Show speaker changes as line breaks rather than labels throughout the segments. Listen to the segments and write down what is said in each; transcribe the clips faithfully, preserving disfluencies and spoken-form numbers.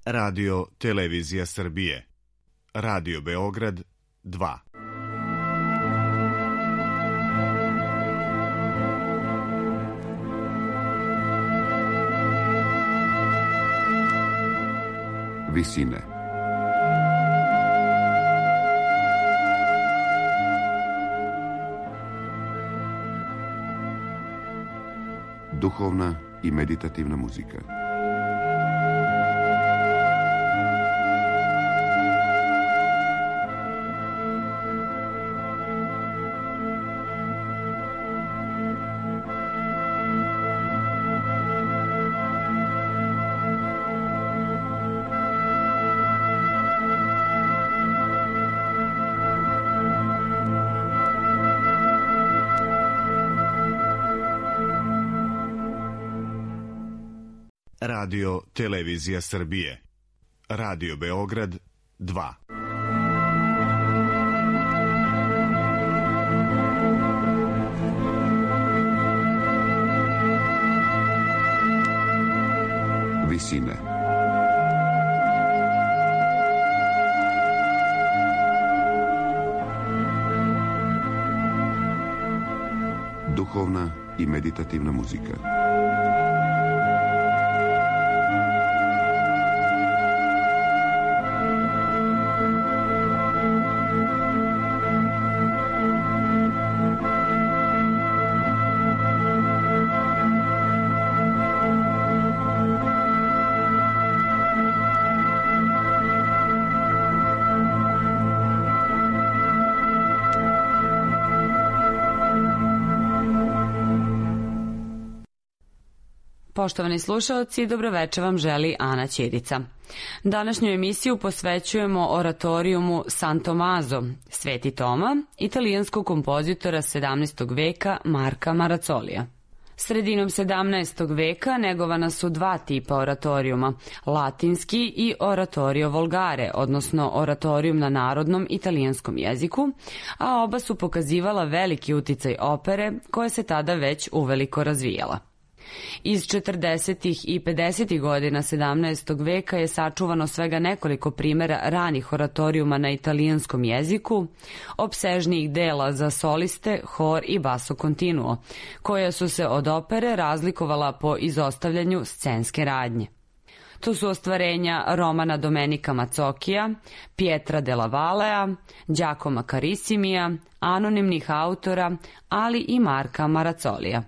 Radio Televizija Srbije, Radio Beograd dva.
Visine. Duhovna i meditativna muzika.
Radio Televizija Srbije, Radio Beograd dva. Visine. Duhovna i meditativna muzika.
Poštovani slušalci, dobroveče vam želi Ana Ćirica. Današnju emisiju posvećujemo oratorijumu San Tommaso, Sveti Toma, italijanskog kompozitora sedamnaestog veka Marka Marazzolija. Sredinom sedamnaestog veka negovana su dva tipa oratorijuma, latinski i oratorio volgare, odnosno oratorijum na narodnom italijanskom jeziku, a oba su pokazivala veliki uticaj opere koja se tada već uveliko razvijala. Iz četrdesetih i pedesetih godina sedamnaestog veka je sačuvano svega nekoliko primera ranih oratorijuma na italijanskom jeziku, opsežnijih dela za soliste, hor i basso continuo, koja su se od opere razlikovala po izostavljanju scenske radnje. To su ostvarenja Romana Domenica Mazzocchia, Pietra della Valea, Giacomo Carissimija, anonimnih autora, ali i Marka Marazzolija.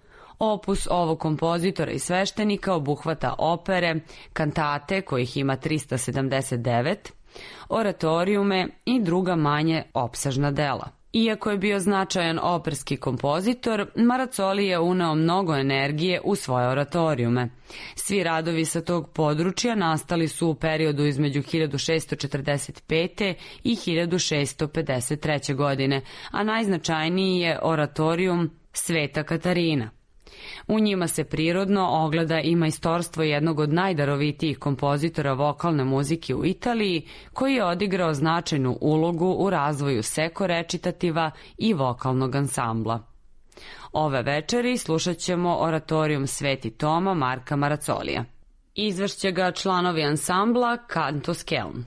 Opus ovog kompozitora i sveštenika obuhvata opere, kantate, kojih ima trista sedamdeset devet, oratorijume i druga manje opsežna dela. Iako je bio značajan operski kompozitor, Marazzoli je uneo mnogo energije u svoje oratorijume. Svi radovi sa tog područja nastali su u periodu između hiljadu šessto četrdeset pete. i hiljadu šessto pedeset treće. godine, a najznačajniji je oratorijum Sveta Katarina. U njima se prirodno ogleda i majstorstvo jednog od najdarovitijih kompozitora vokalne muzike u Italiji, koji je odigrao značajnu ulogu u razvoju seko recitativa i vokalnog ansambla. Ove večeri slušat ćemo oratorijum Sveti Toma Marka Marazzolija. Izvešće ga članovi ansambla Cantus Celn.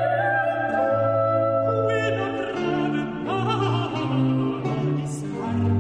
Scarpa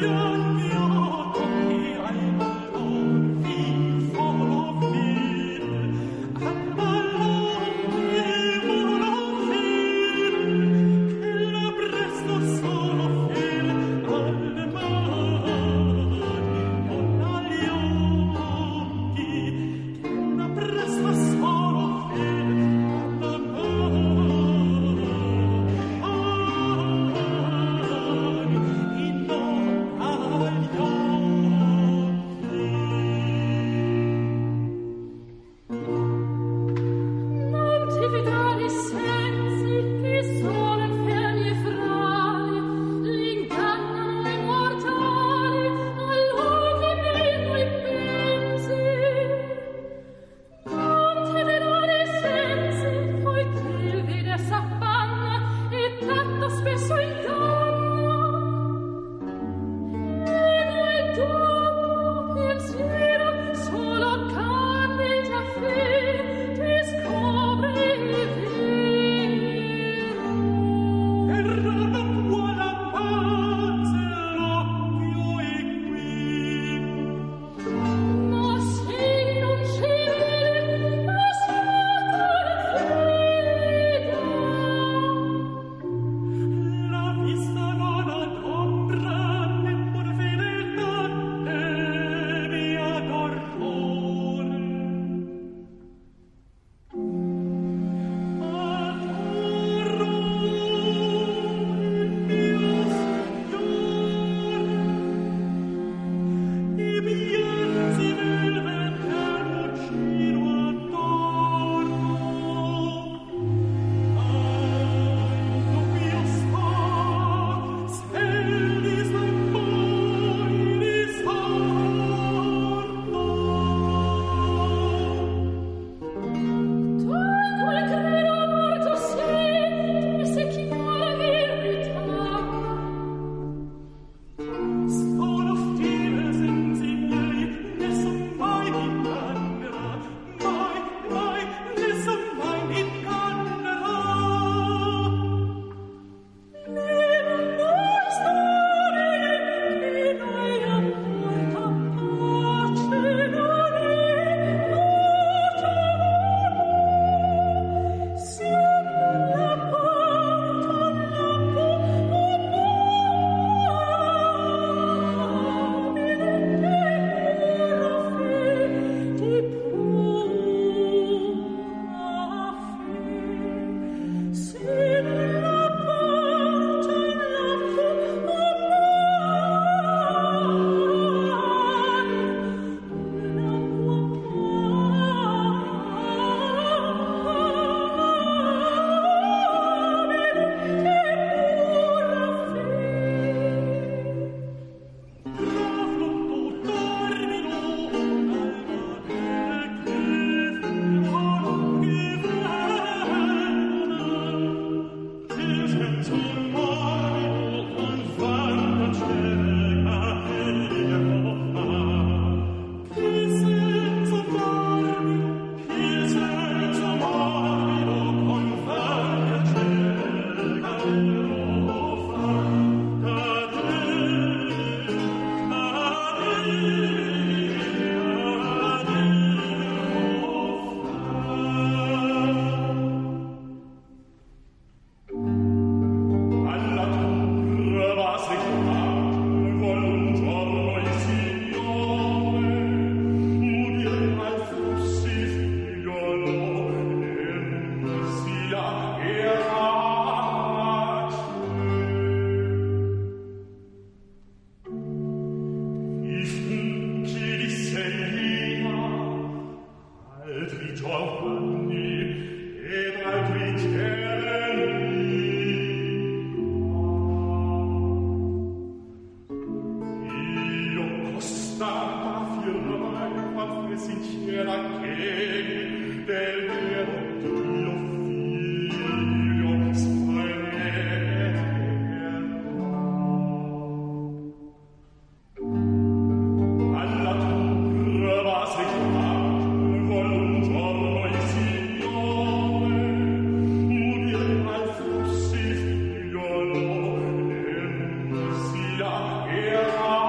Yeah.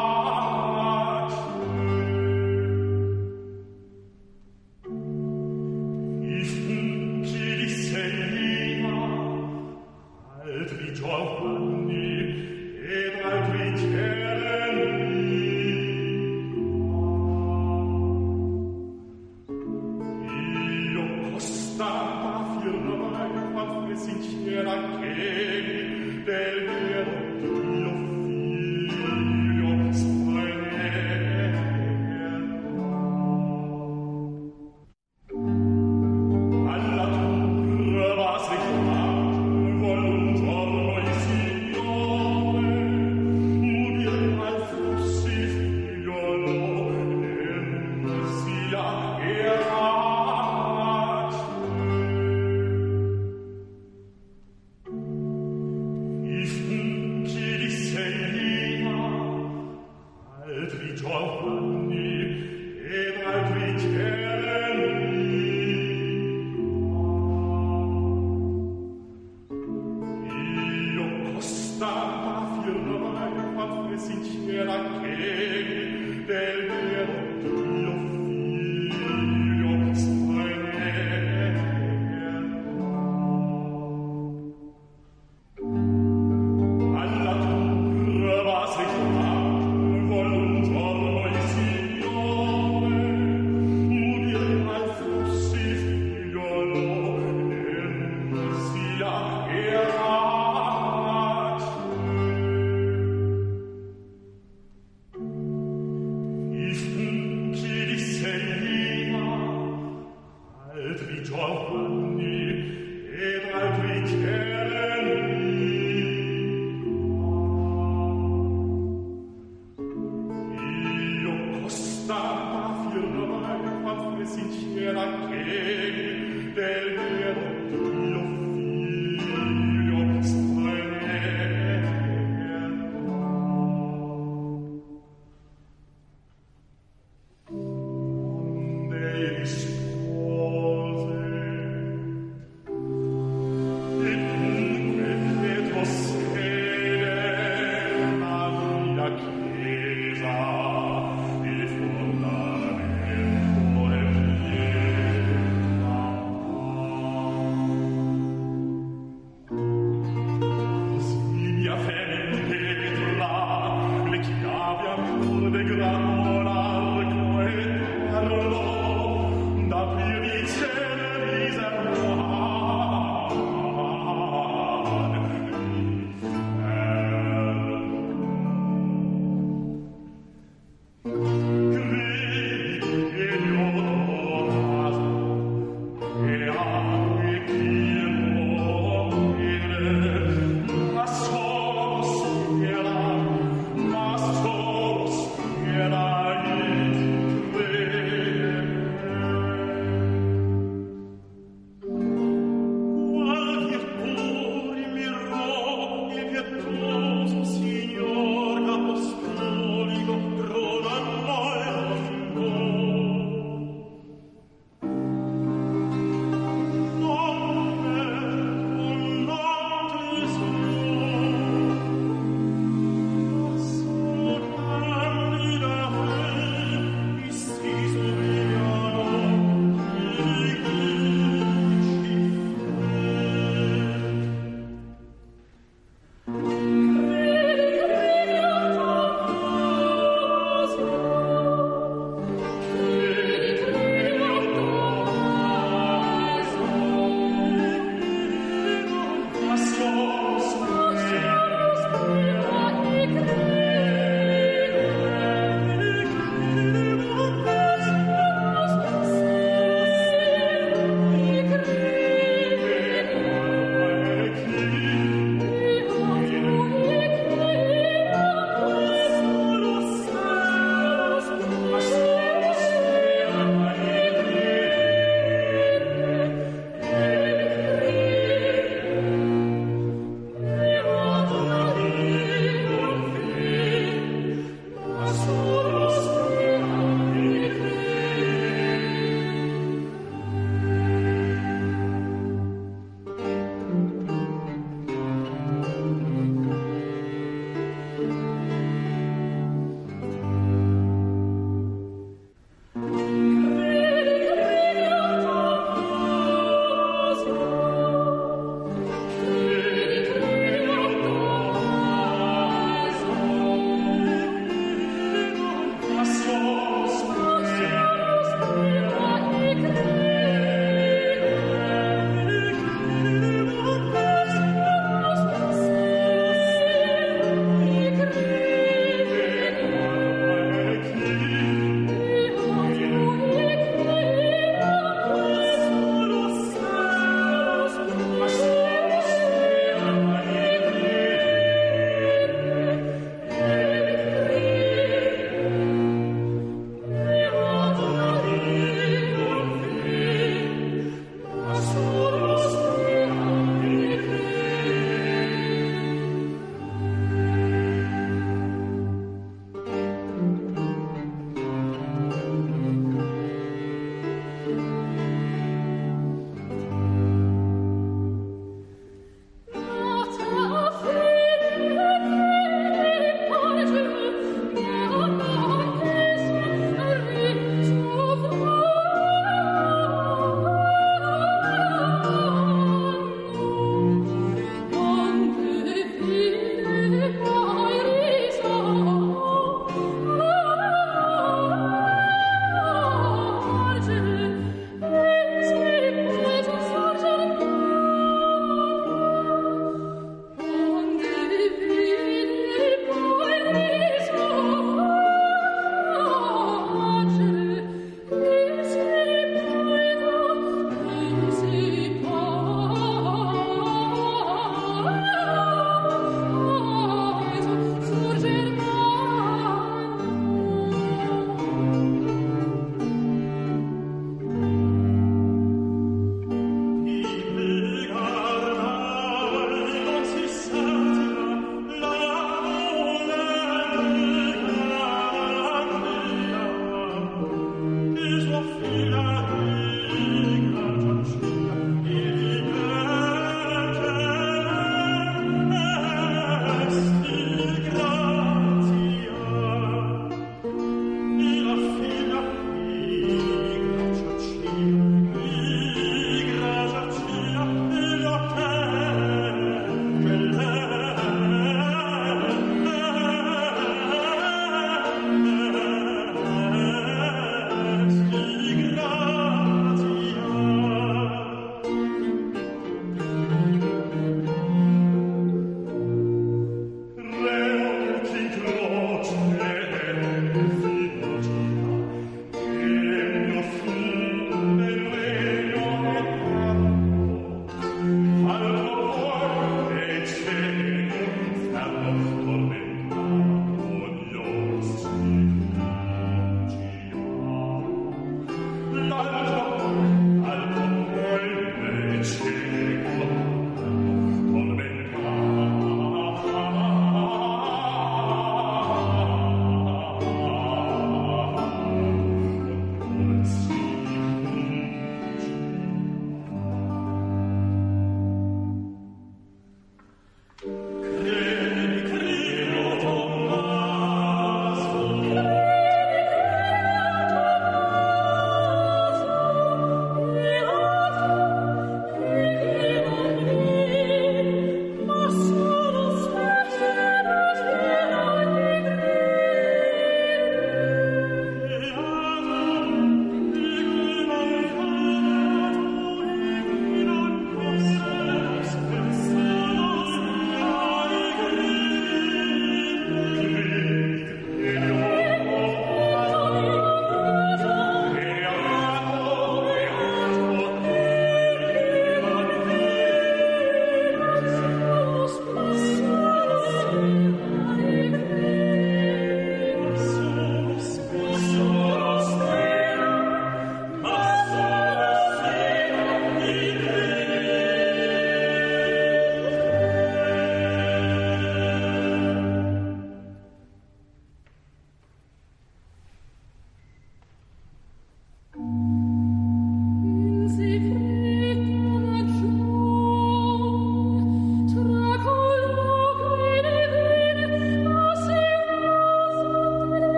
Era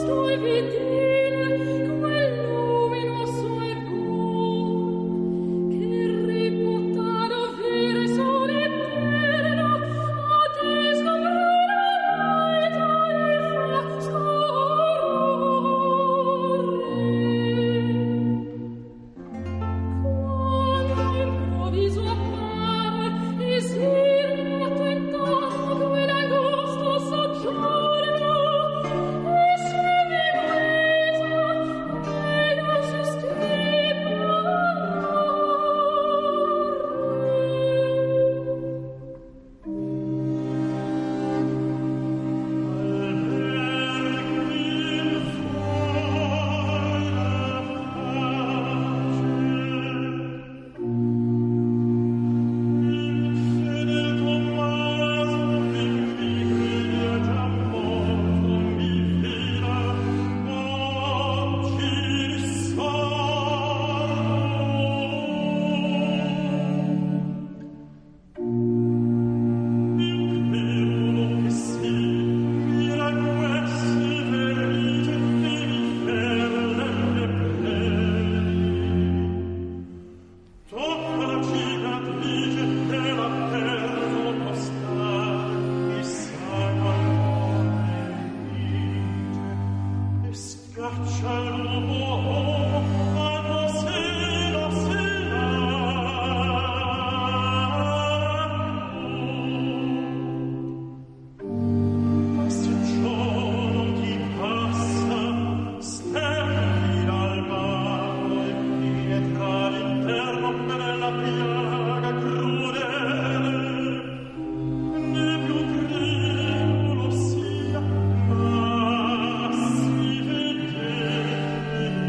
Thank you.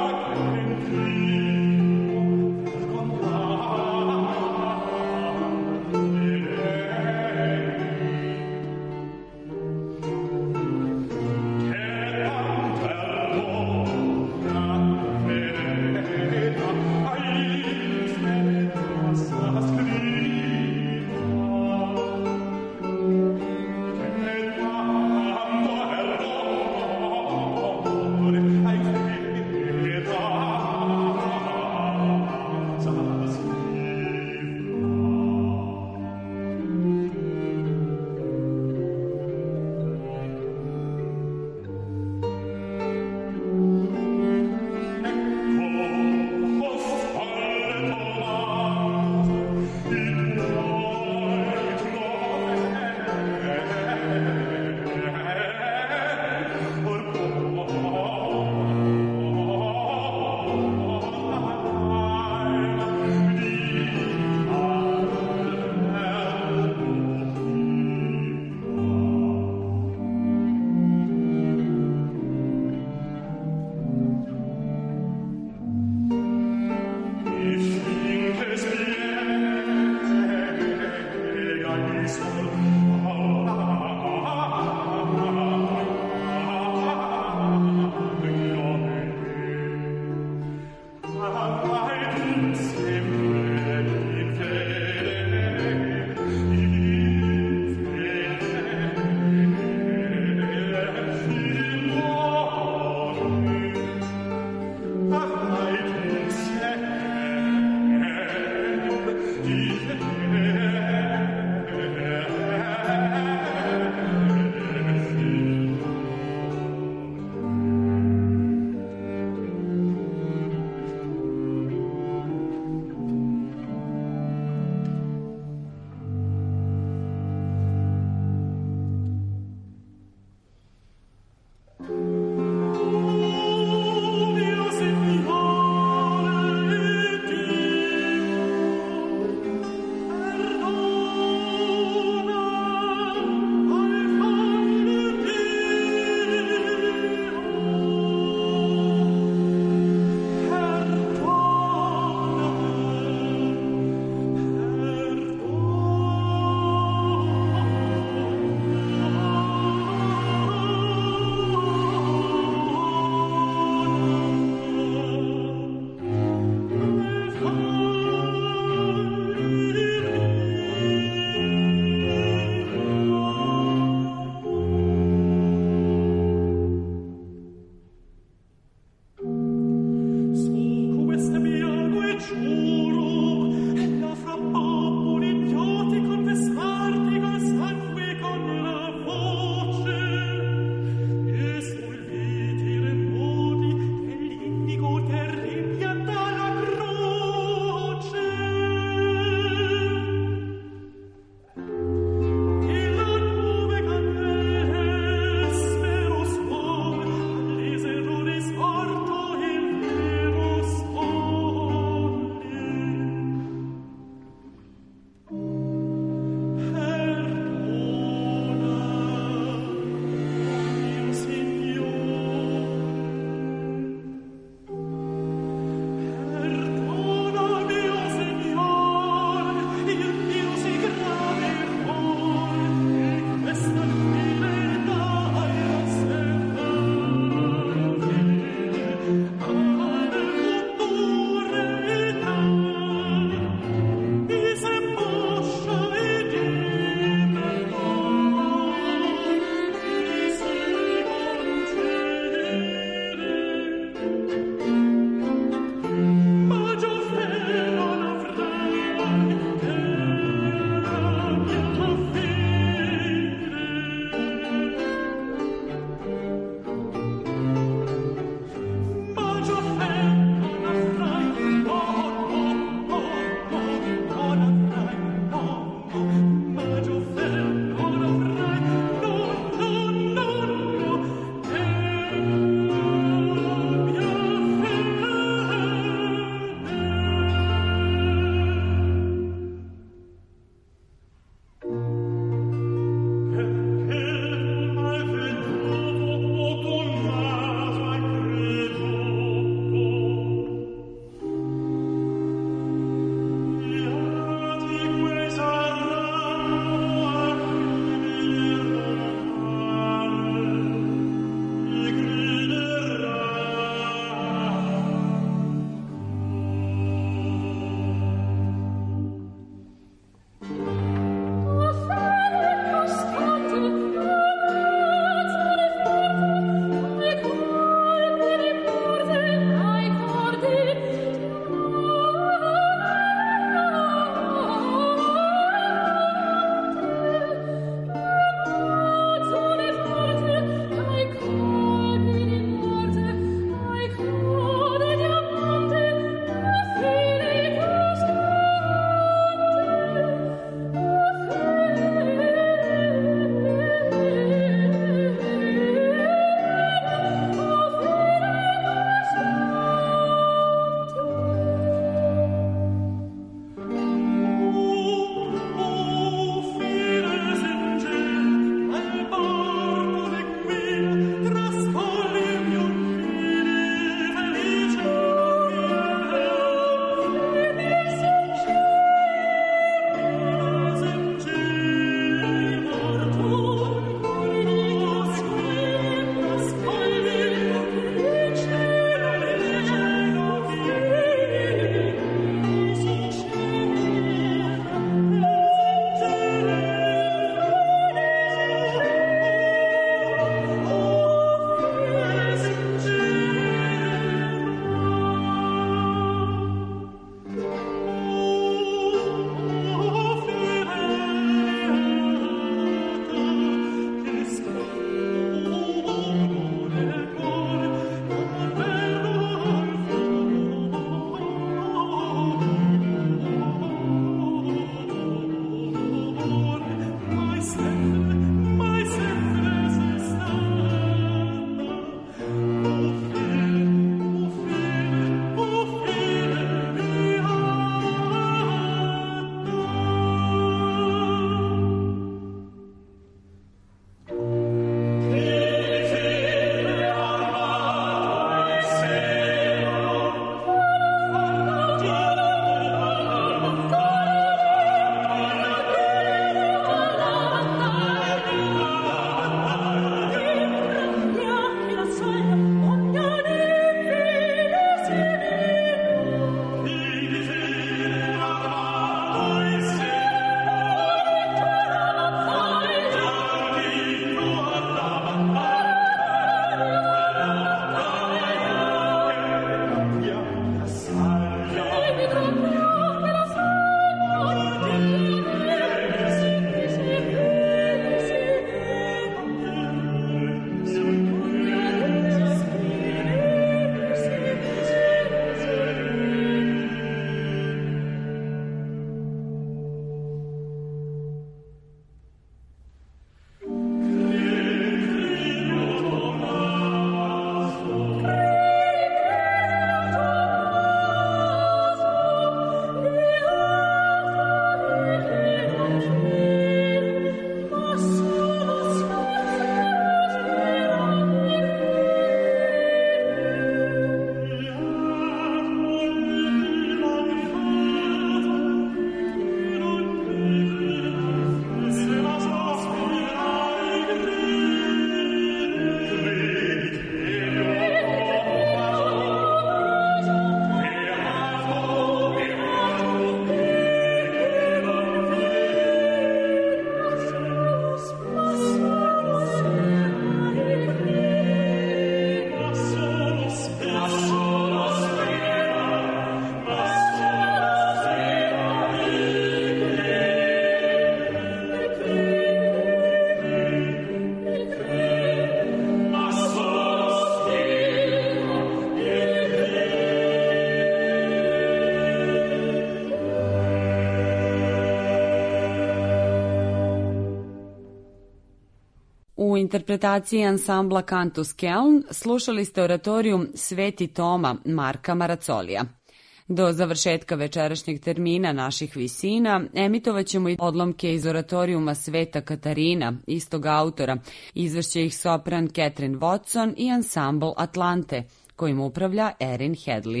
U interpretaciji ansambla Cantus Keln slušali ste oratorijum Sveti Toma Marka Maracolija. Do završetka večerašnjeg termina naših visina emitovat ćemo i odlomke iz oratorijuma Sveta Katarina, istog autora. Izvešće ih sopran Catherine Watson i ansambl Atlante, kojim upravlja Erin Hedley.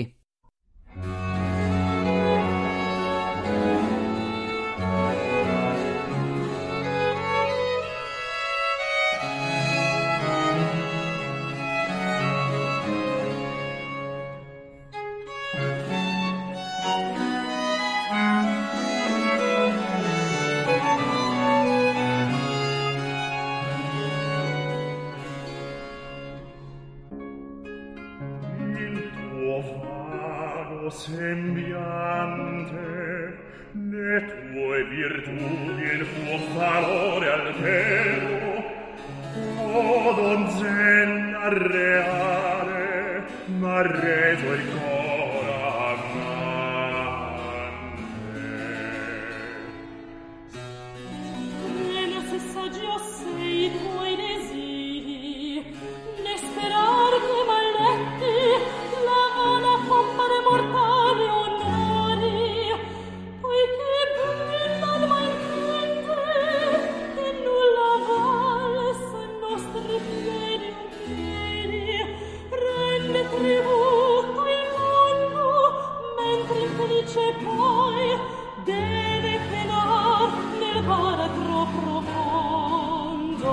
Sembiante le tue virtudi il tuo valore altero, o donzella reale m'ha reso il cor amante.
Nella sessaggio sei i tuoi desiri, ne sperar che malletti la vana compare mortale onori, poiché bella manchente che nulla valsa nostri piedi un piedi, rende tributo il mondo, mentre infelice poi deve penar nel baratro profondo.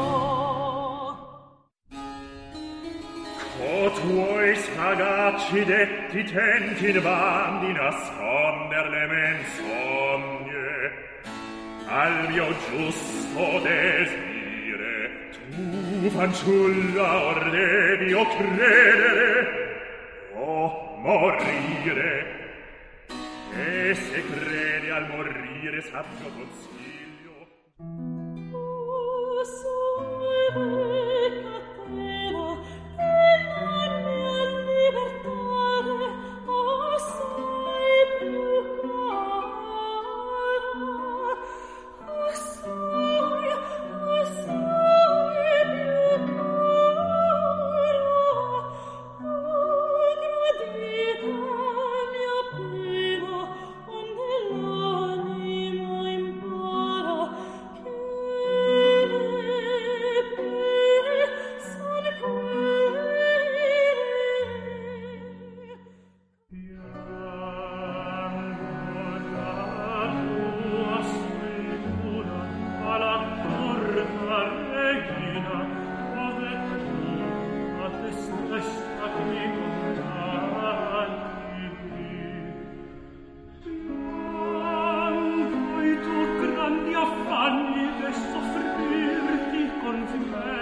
O tuoi sagacci detti tenti invan di nasconder le menzogne al mio giusto desire, tu fanciulla or devi o credere o morire, e se credi al morire saggio consiglio.
Oh, salve catena, e la mia libertà assai più cara, assai, assai più cara. Oh, gradita mia pena, onde l'animo impara che le pene son quelle.
Piango la tua sventura alla corta regina, ove tu a te stessa mi condanni. Piango i tuoi grandi affanni e soffrirti con me.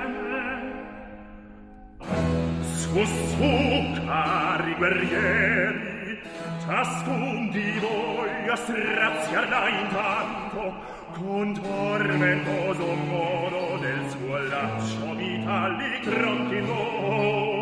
Su, su, cari guerrieri, ciascun di voi a straziarla intanto con tormentoso modo del suo laccio vitali tronchi loro.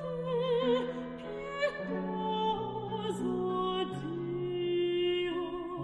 Pietoso Dio,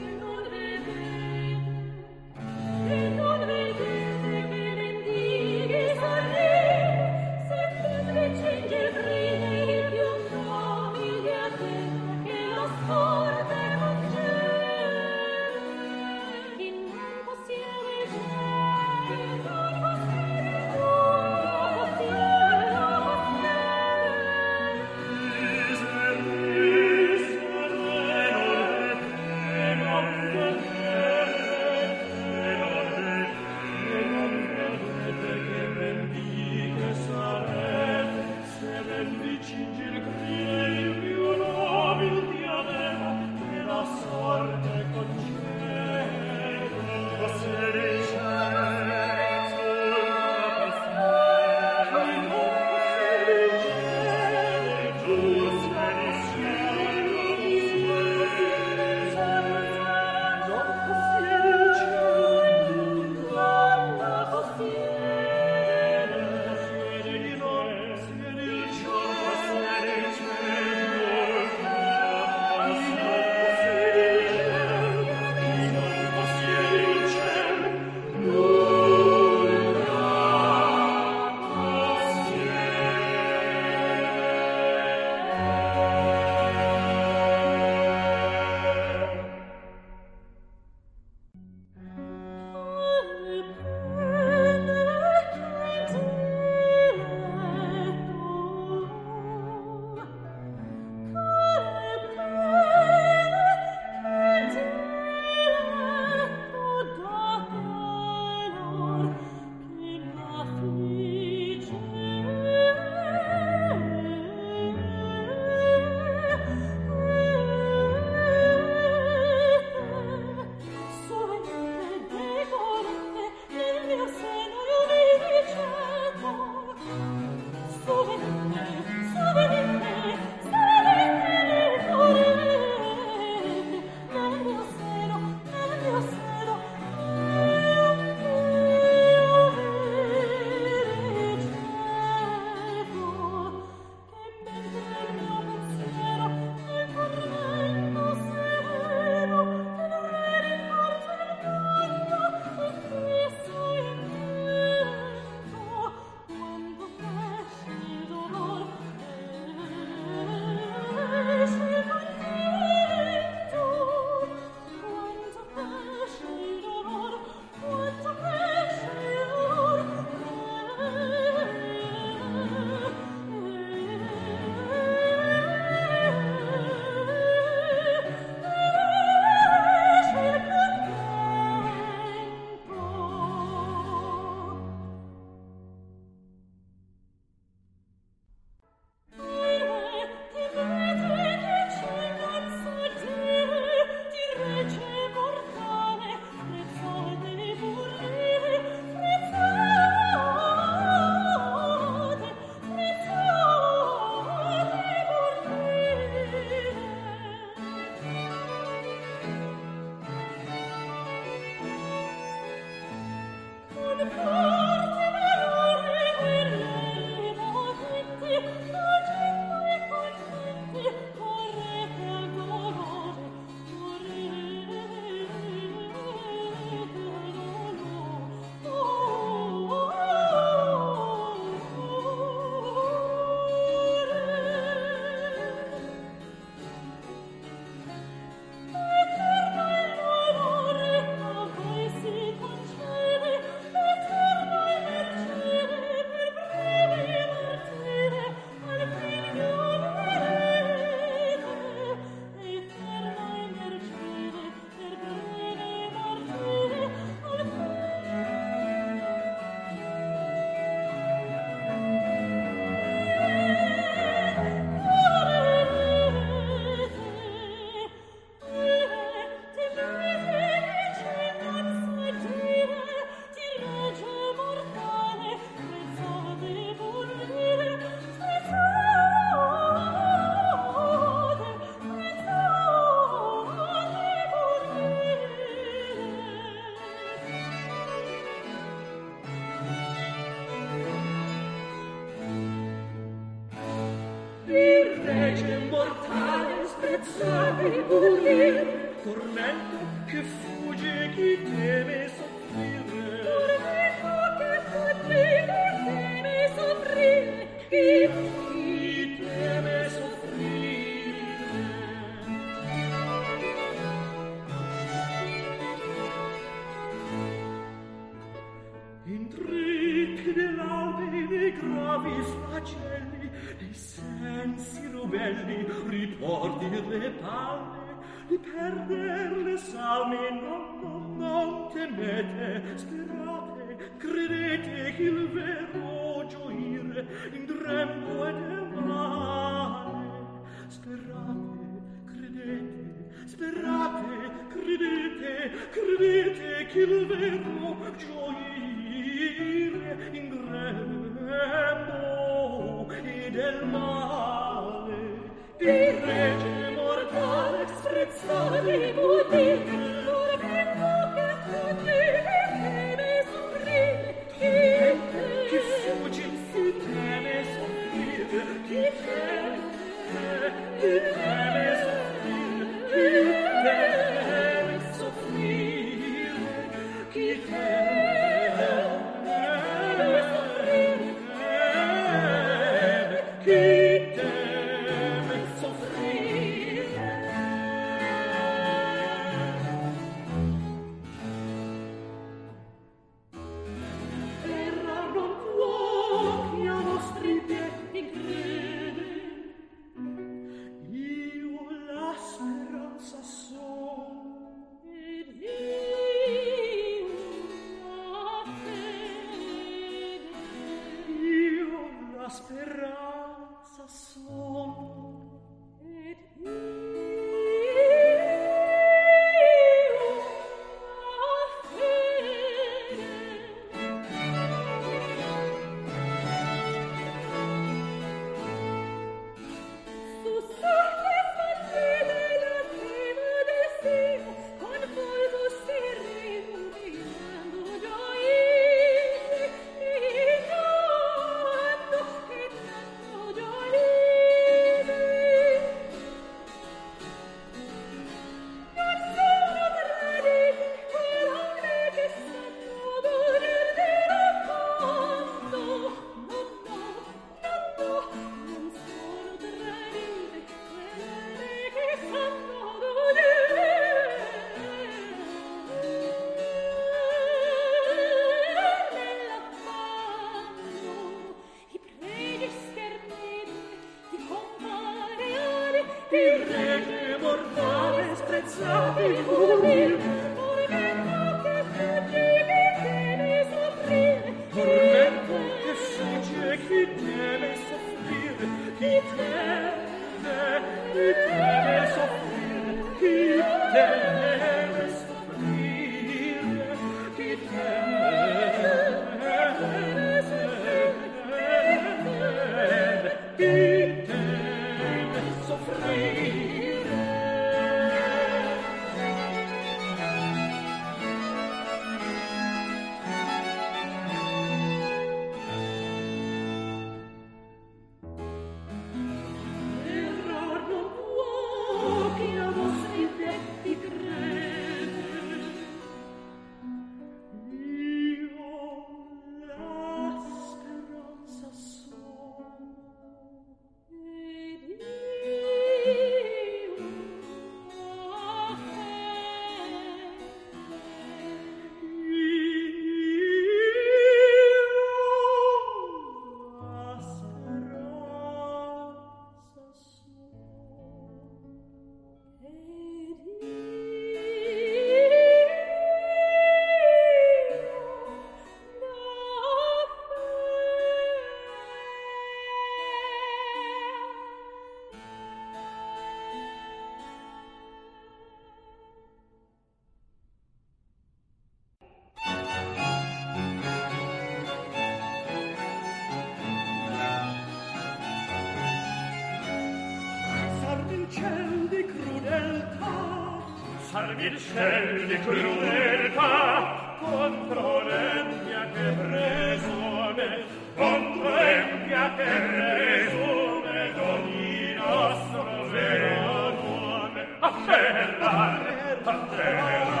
il ciel di crudeltà contro l'empia che presume, contro l'empia che presume d'ogni nostro vero nome. A terra, a terra,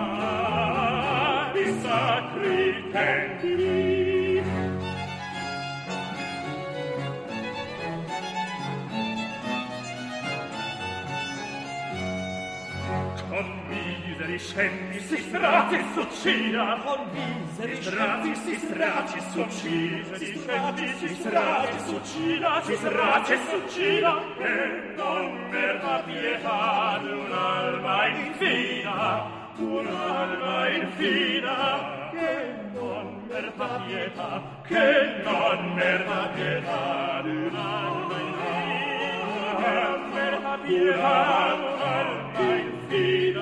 i sacri tempi. Con miseri scempi si strati e s'uccida, con miseri strati si strati e s'uccida, si strati si strati e s'uccida, si strati e s'uccida, e non merda pietà d'un'alma infida, un'alma infida, che non merda pietà, che non merda pietà d'un'alma infida, merda pietà d'un'alma infida.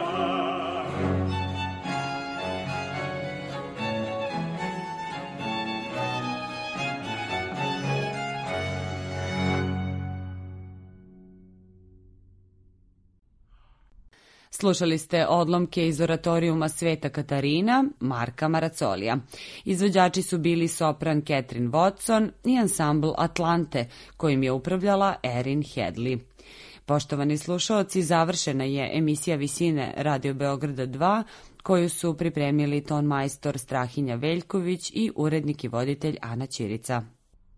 Slušali ste odlomke iz oratorijuma Sveta Katarina, Marka Maracolija. Izvođači su bili sopran Catherine Watson i ansambl Atlante, kojim je upravljala Erin Hedley. Poštovani slušaoci, završena je emisija Visine Radio Beograda dva, koju su pripremili ton majstor Strahinja Veljković i urednik i voditelj Ana Ćirica.